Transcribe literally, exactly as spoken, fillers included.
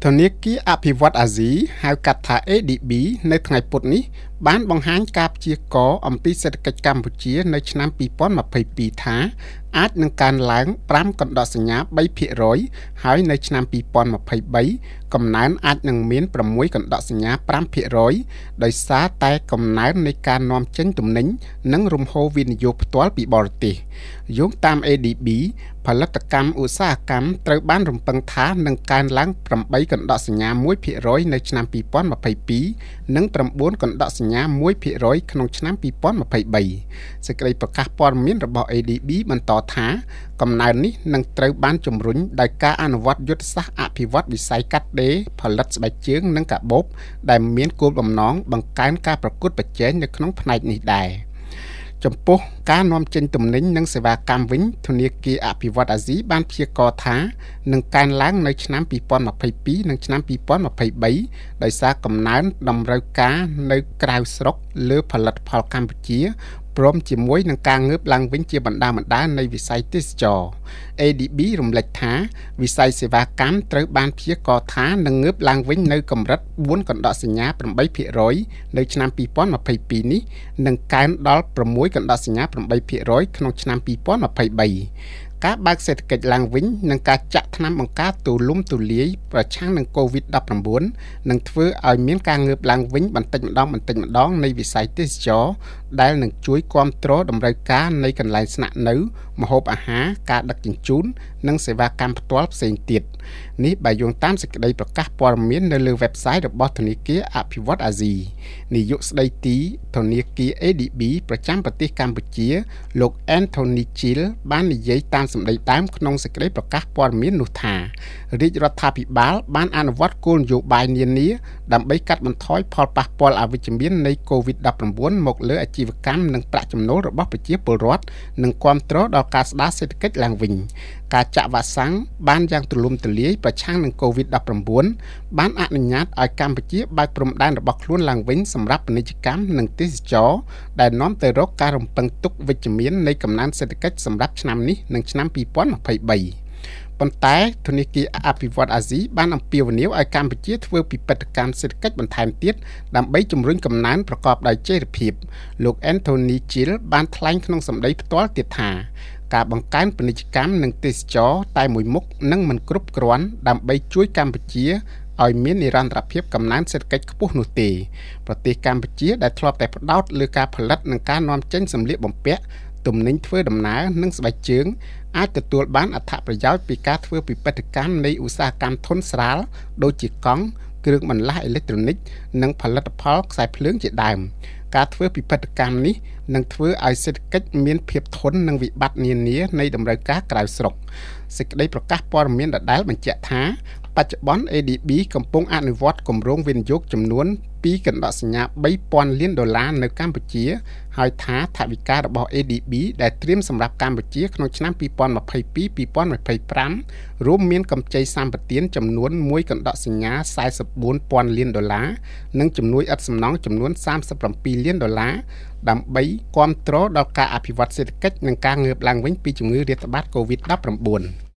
ធនាគារអភិវឌ្ឍន៍អាស៊ីហៅកាត់ថា เอ ดี บี នៅថ្ងៃពុធនេះបានបង្ហាញការព្យាករណ៍អំពីសេដ្ឋកិច្ចកម្ពុជានៅឆ្នាំពីរពាន់ម្ភៃពីរថាអាចនឹងកើនឡើងប្រាំកណ្ដោះសញ្ញាបីភាគរយហើយនៅឆ្នាំពីរពាន់ម្ភៃបីកំណើនអាចនឹងមានប្រាំមួយកណ្ដោះសញ្ញាប្រាំភាគរយដោយសារតែកំណើននៃការនាំចេញទំនិញនិងរំហូរវិនិយោគផ្ទាល់ពីបរទេសយោងតាម เอ ดี บี ផលិតកម្មឧស្សាហកម្មត្រូវបានរំពឹងថានឹងកើនឡើងប្រាំបីកណ្ដោះសញ្ញាមួយភាគរយនៅឆ្នាំពីរពាន់ម្ភៃពីរនិងប្រាំបួនកណ្ដោះសញ្ញាមួយភាគរយក្នុងឆ្នាំពីរពាន់ម្ភៃបីសេចក្តីប្រកាសព័ត៌មានរបស់ เอ ดี บี បន្តថាកំណើននេះនឹងត្រូវបានជំរុញដោយការអនុវត្តយុទ្ធសាស្ត្រអភិវឌ្ឍវិស័យកាត់ដេរផលិតស្បែកជើងនិងកាបូបដែលមានគោលបំណងបង្កើនការប្រកួតប្រជែងនៅក្នុងផ្នែកនេះដែរចំពោះការនាំចេញទំនិញនិងសេវាកម្មវិញធនាគារអភិវឌ្ឍន៍អាស៊ីបានព្យាករណ៍ថានឹងកើនឡើងនៅឆ្នាំពីរពាន់ម្ភៃពីរនិងឆ្នាំពីរពាន់ម្ភៃបីដោយសារកំណើនតម្រូវការនៅក្រៅស្រុកលើផលិតផលកម្ពុជាព្រមជាមួយនឹងការងើបឡើងវិញជាបណ្ដាបណ្ដានៃវិស័យទេសចរណ៍ เอ ดี บี រំលេចថាវិស័យសេវាកម្មត្រូវបានព្យាករណ៍ថានឹងងើបឡើងវិញនៅកម្រិតបួនកណ្ដោះសញ្ញាប្រាំបីភាគរយនៅឆ្នាំពីរពាន់ម្ភៃពីរនេះនិងកើនដល់ប្រាំមួយកណ្ដោះសញ្ញាប្រាំបីភាគរយក្នុងឆ្នាំពីរពាន់ម្ភៃបីការបើកសេដ្ឋកិច្ចឡើងវិញនិងការចាក់ថ្នាំបង្ការទូលំទូលាយប្រឆាំងនឹង COVID ដប់ប្រាំបួន នឹងធ្វើឲ្យមានការងើបឡើងវិញបន្តិចម្ដងបន្តិចម្ដងនៃវិស័យទេសចរណ៍ដែលនឹងជួយគាំទ្រតម្រូវការនៃកន្លែងស្នាក់នៅម្ហូបអាហារការដឹកជញ្ជូននិងសេវាកម្មផ្ទាល់ផ្សេងទៀតនេះបើយោងតាមសេចក្តីប្រកាសព័ត៌មាននៅលើ website របស់ធនាគារអភិវឌ្ឍន៍អាស៊ីនាយកស្តីទីធនាគារ เอ ดี บี ប្រចាំប្រទេសកម្ពុជាលោក Anthony Gill បាននិយាយតាមសម្ដីដើមក្នុងសេចក្តីប្រកាសព័ត៌មាននោះថារាជរដ្ឋាភិបាលបានអនុវត្តគោលនយោបាយនានាដើម្បីកាត់បន្ថយផលប៉ះពាល់អវិជ្ជមាននៃ COVID ដប់ប្រាំបួន មកលើអាជីវកម្មនិងប្រាក់ចំណូលរបស់ប្រជាពលរដ្ឋនិងគាំទ្រដល់ការស្ដារសេដ្ឋកិច្ចឡើងវិញការចាក់វ៉ាក់សាំងបានយ៉ាងទូលំទូលាយប្រឆាំងនឹង COVID ដប់ប្រាំបួន បានអនុញ្ញាតឲ្យកម្ពុជាបើកព្រំដែនរបស់ខ្លួនឡើងវិញសម្រាប់ពាណិជ្ជកម្មនិងទេសចរណ៍ដែលនាំទៅរកការរំពឹងទុកវិជ្ជមាននៃកំណើនសេដ្ឋកិច្ចសម្រាប់ឆ្នាំនេះនិងឆ្នាំពីរពាន់ម្ភៃបីប៉ុន្តែធនាគារអភិវឌ្ឍន៍អាស៊ីបានអំពាវនាវឲ្យកម្ពុជាធ្វើពិពិធកម្មសេដ្ឋកិច្ចបន្ថែមទៀតដើម្បីជំរុញកំណើនប្រកបដោយចីរភាពលោក Anthony Gill បានថ្លែងក្នុងសម្ដីផ្ទាល់ទៀតថាការបង្កើនពាណិជ្ជកម្មនិងទេសចរណ៍តែមួយមុខនឹងមិនគ្រប់គ្រាន់ដើម្បីជួយកម្ពុជាឲ្យមាននិរន្តរភាពកំណើនសេដ្ឋកិច្ចខ្ពស់នោះទេប្រទេសកម្ពុជាដែលធ្លាប់តែផ្ដោតលើការផលិតនិងការនាំចេញសម្លៀកបំពាក់ទំនិញធ្វើដំណើរនិងស្បែកជើងអាចទទួលបានអត្ថប្រយោជន៍ពីការធ្វើពិពិធកម្មនៃឧស្សាហកម្មធុនស្រាលដូចជាកង់គ្រឿងបន្លាស់អេឡិចត្រូនិកនិងផលិតផលខ្សែភ្លើងជាដើមការធ្វើពិពិធកម្មនេះនឹងធ្វើឲ្យសេដ្ឋកិច្ចមានភាពធន់នឹងវិបត្តិនានានៃតម្រូវការក្រៅស្រុកសេចក្តីប្រកាសព័ត៌មានដដែលបញ្ជាក់ថាបច្ចុប្បន្ន เอ ดี บี កំពុងអនុវត្តគម្រោងវិនិយោគចំនួនពីរកណ្ដោះសញ្ញាបីពាន់លានដុល្លារនៅកម្ពុជាហើយថាថវិការបស់ เอ ดี บี ដែលត្រៀមសម្រាប់កម្ពុជាក្នុងឆ្នាំពីរពាន់ម្ភៃពីរ ពីរពាន់ម្ភៃប្រាំរួមមានកម្ចីសម្បទានចំនួនមួយកណ្ដោះសញ្ញាសែនបួនពាន់លានដុល្លារនិងជំនួយឥតសំណងចំនួនសាមសិបពីរលានដុល្លារដើម្បីគាំទ្រដល់ការអភិវឌ្ឍសេដ្ឋកិច្ចនិងការងើបឡើងវិញពីជំងឺរាតត្បាត COVID ដប់ប្រាំបួន